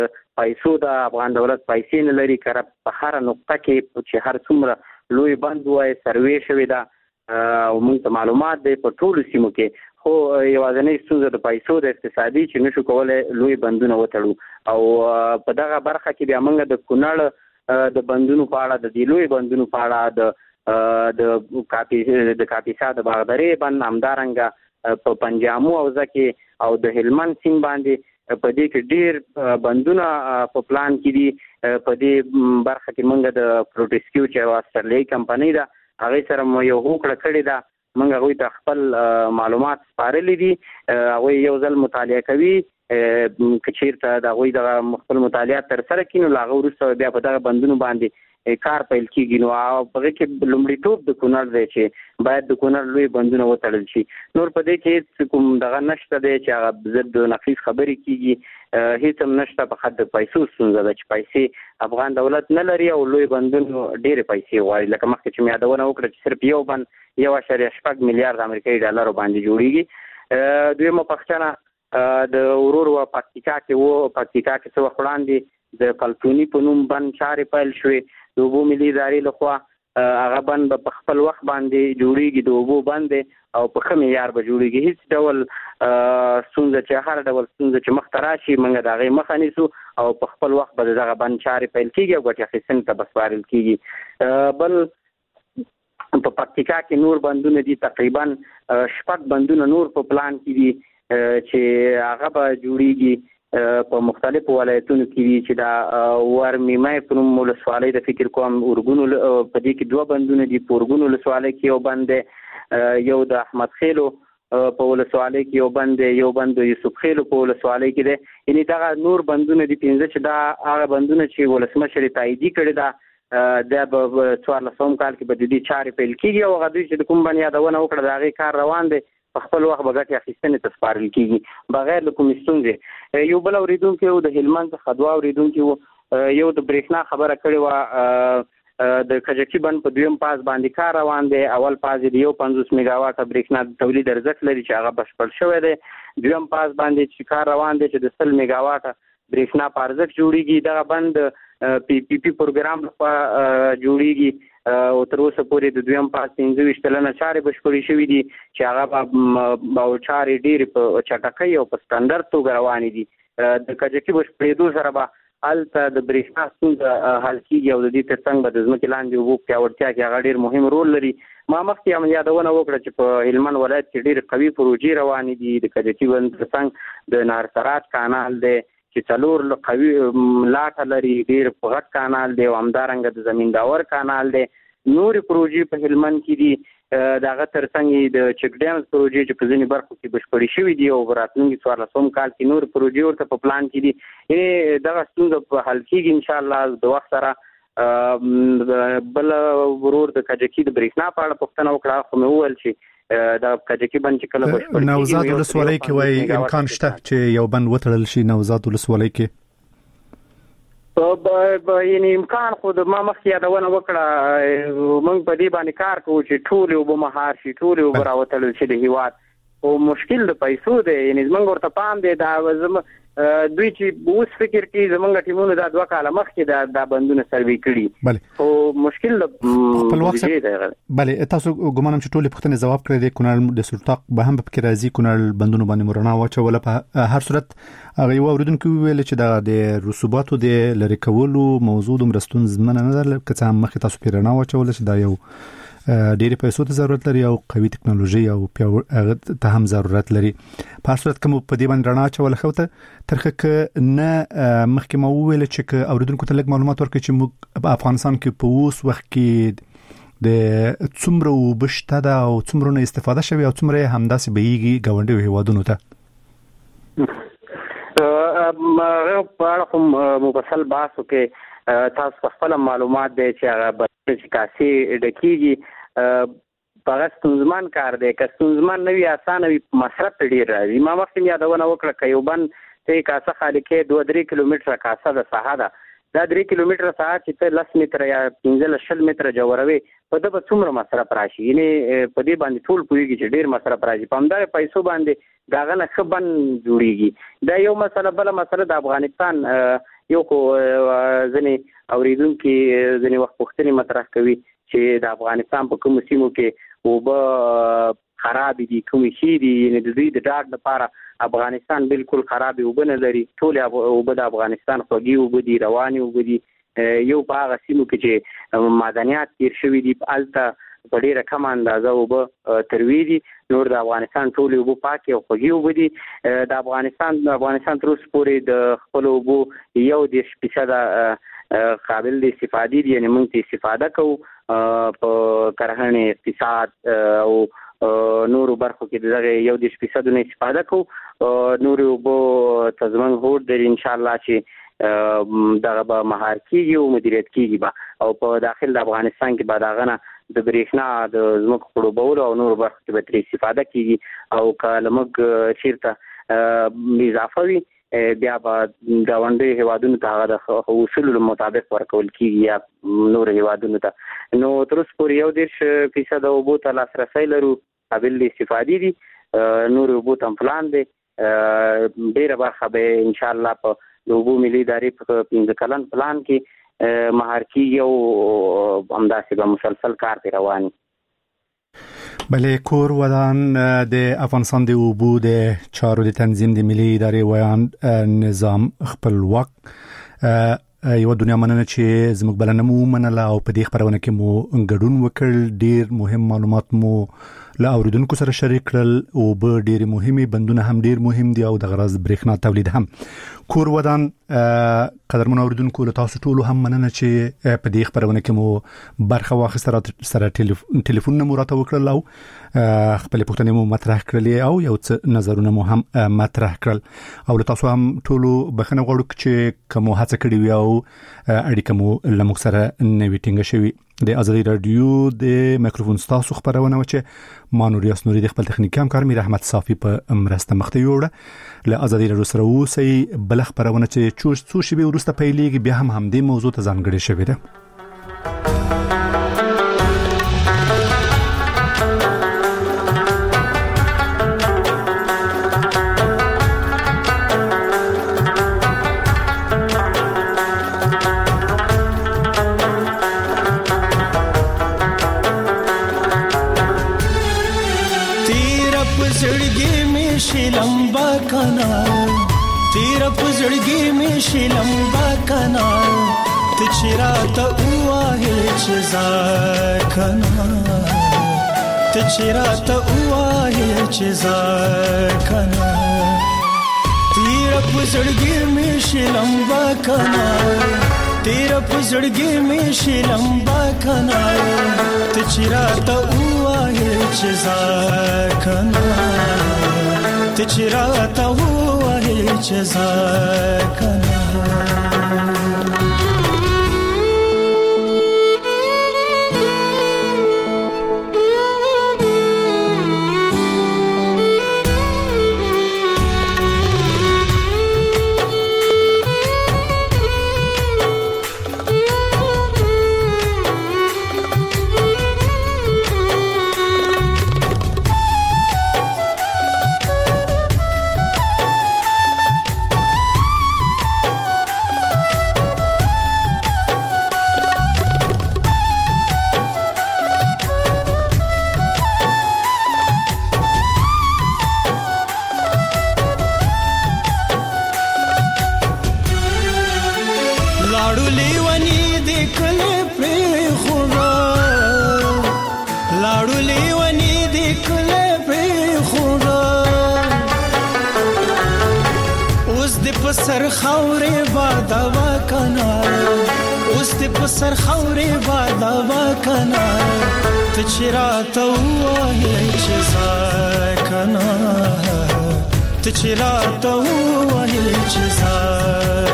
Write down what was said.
پیسو د افغان دولت پیسې نه لري، کړه په هر نقطه کې چې هر څومره لوی بند وای سروې شوی دا او موږ ته معلومات دی په ټولو سیمو کې، خو یوازینۍ ستونزه د پیسو د اقتصادي چې نشو کولای لوی بندونه وتړو او په دغه برخه کې بیا موږ د کونړ د بندونو په اړه د دې لوی بندونو په اړه د کاپیسا د باغدرې بند، همدارنګه په پنجامو حوزه کې او د هلمند سیند باندې په دې کې ډیر بندونه په پلان کې دي. په دې برخه کې موږ د پروټسکیو چې استرالیایي کمپنۍ ده هغه سره یو هوکړه کړې ده، موږ هغوی ته خپل معلومات سپارلي دي، هغوی یو ځل مطالعه کوي، که چیرته د هغوی دغه خپل مطالعات ترسره کړي نو له هغه وروسته بیا په دغه بندونو باندې کار پیل کیږي. نو په دې کې لومړیتوب د کونړ دی چې باید د کونړ لوی بندونه وتړل شي. نور په دې کې کوم دغه نشته دی چې هغه ضد نقیض خبرې کیږي، هیڅ هم نشته، په خاطر پیسو ستونزه ده چې پیسې افغان دولت نه لري او لوی بندونو ډېرې پیسې غواړي. لکه مخکې چې مې یادونه وکړه چې صرف یو بند 1.6 میلیارډ امریکایي ډالرو باندې جوړیږي. دویمه پوښتنه د ورور و پکتیکا کې څه وخت وړاندې د کلتوني په نوم بند چارې پیل شوې د اوبو ملي ادارې لخوا، هغه بند په خپل وخت باندې جوړیږي، د اوبو بند او په ښه معیار به جوړیږي. هیڅ ډول ستونزه چې هر ډول ستونزه چې مخته راشي موږ د هغې مخه نیسو او په خپل وخت به دغه بند چارې پیل کیږي او ګټې اخیستنې ته به سپارل کیږي. بل په پکتیکا کې نور بندونه دي، تقریبا 6 بندونه نور په پلان کې دي چې هغه به جوړیږي په مختلفو ولایتونو کې دي چې دا ورمیمای په نوم ولسوالۍ د فکر کوم اورګونو په دې کې 2 بندونه دي، په اورګونو ولسوالۍ کې یو بند دی، یو د احمد خیلو په ولسوالۍ کې یو بند دی، یو بند د یوسف خیلو په ولسوالۍ کې دی. یعنی دغه نور بندونه دي 15 چې دا هغه بندونه چې ولسمشر تاییدي کړي دا د 1400 کال کې به د دې چارې پیل کیږي او هغه دوی چې کوم باندې یادونه وکړه د هغې کار روان دی، په خپل وخت به ګټې اخیستنې ته سپارل کیږي بغیر له کومې ستونزې. یو بل اورېدونکی و د هلمند څخه 2 اورېدونکي و، یو د برېښنا خبره کړې وه، د کجکي بند په دویم پاس باندې کار روان دی، اول پاس د 50 میګاواټه برېښنا د تولید ارزښت لري چې هغه بشپړ شوی دی، دویم پاس باندې چې کار روان دی چې د 100 میګاواټه برېښنا په ارزښت جوړیږي. دغه بند PPP پروګرام لخوا جوړیږي او تر اوسه پورې د دویم پاس 25 سلنه چارې بشپړې شوې دي چې هغه به چارې ډېرې په چټکۍ او په سټنډرډ توګه روانې دي. د کجکي بشپړېدو سره به هلته د برېښنا ستونزه حل کیږي او د دې ترڅنګ به د ځمکې لاندې اوبو پیاوړتیا کې هغه ډېر مهم رول لري. ما مخکې هم یادونه وکړه چې په هلمند ولایت کې ډېرې قوي پروژې روانې دي. د کجکي بند ترڅنګ د نهرسرات کانال دی چې 4 قوي لاټه لري، ډېر په غټ کانال دی او همدارنګه د زمین داور کانال دی. نورې پروژې په هلمند کې دي، د هغه ترڅنګ د چک ډیمز پروژې چې په ځینې برخو کې بشپړې شوي دي او راتلونکي 1400 کال کې نورې پروژې ورته په پلان کې دي. یعنې دغه ستونزه په حل کېږي انشاءالله د وخت سره. بل ورور د کجکي د برېښنا په اړه پوښتنه وکړه، خو مې وویل چې د کجکي بند چې کله بشپړ کېږي نوزاد ولسوالۍ کې وایي امکان شته چې یو بند وتړل شي نوزاد ولسوالۍ کې؟ یعنی امکان خو د ما مخکې یادونه وکړه، موږ په دې باندې کار کوو چې ټولې اوبه مهار شي، ټولې اوبه راوتړل شي د هېواد، خو مشکل د پیسو دی. یعنی زموږ ورته پام دی دا دوی چې اوس فکر کوي زموږ ټیمونو دا 2 کاله مخکې دا بندونه سروي کړي، خو مشکل د بودیجې دی. بله، تاسو ګمانم چې ټولې پوښتنې ځواب کړی دی. کونړ د سلطاق به هم پکې راځي، کونړ بندونو باندې رڼا واچوله. په هر صورت هغه یو اورېدونکي وویل چې د رسوباتو د لرې کولو موضوع دومره ستونزمنه نه ده، که څه هم مخکې تاسو پرې رڼا واچوله چې دا یو ډېرې پیسو ته ضرورت لري او قوي ټکنالوژي او هغه ته هم ضرورت لري. په هر صورت که مو په دې باندې رڼا اچوله ښه ورته ترخه که نه مخکې ما وویل چې که اورېدونکو ته لږ معلومات ورکړي چې موږ په افغانستان کې په اوس وخت کې د څومره اوبه شته ده او څومره نه استفاده شوي او څومره یې همداسې بهیږي ګاونډیو هېوادونو ته؟ په اړه خو مفصل بحث وکړي، تاسو په خپله معلومات دی چې هغه چې کاسې ډکېږي په هغه ستونزمن کار دی. که ستونزمن نه وي اسانه وي، مصرف ته ډېر راځي. ما مخکې یادونه وکړه که یو بند ته یې کاسه خالي کې 2-3 کیلومتره کاسه د ساحه ده دا 3 کیلومتر ساعت چې ته 10 متر یا 15 متر جوړوي په دغه څومره مصرف راشي. یعنی په دې باندې ټول پوهیږي چې ډیر مصرف راشي. په همدغه پیسو باندې داغه نه خبن جوړیږي. دا یو مسله. بل مسله د افغانستان یو کو ځنې اوریدونکو ځنې وخت پوښتنې مطرح کوي چې د افغانستان په کوم سیمو کې وبه خراب دي، کوم شي دي. یعنی د دې د ډاډ لپاره افغانستان بالکل خراب وبنه لري. ټول وبد افغانستان خوږي وبدي، رواني وبدي. یو په هغه سیمو کې چې معدنیات تیر شوي دي الته په ډیره کم اندازه وبه تروي دي. نور د افغانستان ټول وبو پاکي او خوږي وبدي. د افغانستان تر اوسه پورې د خپل وبو 1% قابل د استفادې دي. یعنی موږ ته استفاده کوو په کرهڼه، اقتصاد او نورو برخو کې دغه 1% نه استفاده کوو. نورو وبو تضمن هوډ در ان شاء الله چې دغه به مهار کیږي او مدیریت کیږي به او په داخل د افغانستان کې به دغه نه د برېښنا د زموږ خړوبولو او نورو برخو کې به ترې استفاده کیږي. او که لمګ چیرته اضافه وي بیا به ګاونډي هیوادونو ته هغه د اصولو مطابق ورکول کیږي یا نور هیوادونو ته. نو تر اوسه پورې 1% اوبو ته لاسرسی لرو، قابل د استفادې دي. نور اوبو ته پلان دی. ډیره برخه به ان شاء الله په د اوبو ملي ادارې په 15 کلن پلان کې مهار کیږي او همداسې به مسلسل کار دی روان. بله کور ودان د افغانستان د اوبو د چارو د تنظیم د ملي ادارې ویان نظام خپلواک یو دنیا مننه چې زموږ بلنه مو منله او په دې خبرونه کې مو ګډون وکړ. ډیر مهم معلومات مو له اوریدونکو سره شریک کړل او به ډیر مهمه بندونه هم ډیر مهم دي او د غرض برېښنا تولید هم. کور ودان قدرمن اوریدونکو له تاسو ټول هم مننه چې په دې خبرونه کې مو برخه واخیسته، سره ټلیفون مو راته وکړل او خپل پوښتنې مو مطرح کړلې او یو څه نظرونه مو هم مطرح کړل. او له تاسو هم ټول بخنه غواړو چې کوم هڅه کړی وي او اړیکه مو لمغ سره نوې ټینګه شوی. د ازادي رادیو د میکروفون تاسو خبرونه و چې مانوریاس نوري د خپل تخنیکی همکار میر احمد صافي په مرسته مخته یوړه. له ازادي رادیو سره اوسئ. بل خبرونه چې څو شی به ورسته پیلېږي بیا هم دې موضوع ته ځانګړې شوې ده. लंबा कनाल तेरा पुजड़गी में शी लंबा कनाल तिचराता हुआ है चिजा कनाल तिचराता हुआ है चिजा कनाल तेरा पुजड़गी में शी लंबा कनाल तेरा पुजड़गी में शी लंबा कनाल तिचराता हुआ है चिजा कनाल तिचराता हुआ है जज़ा कना. सर खौरे बादवा कनाल उस दे सर खौरे बादवा कनाल तिचराता हुआ है जज़ा कनाल तिचराता हुआ है जज़ा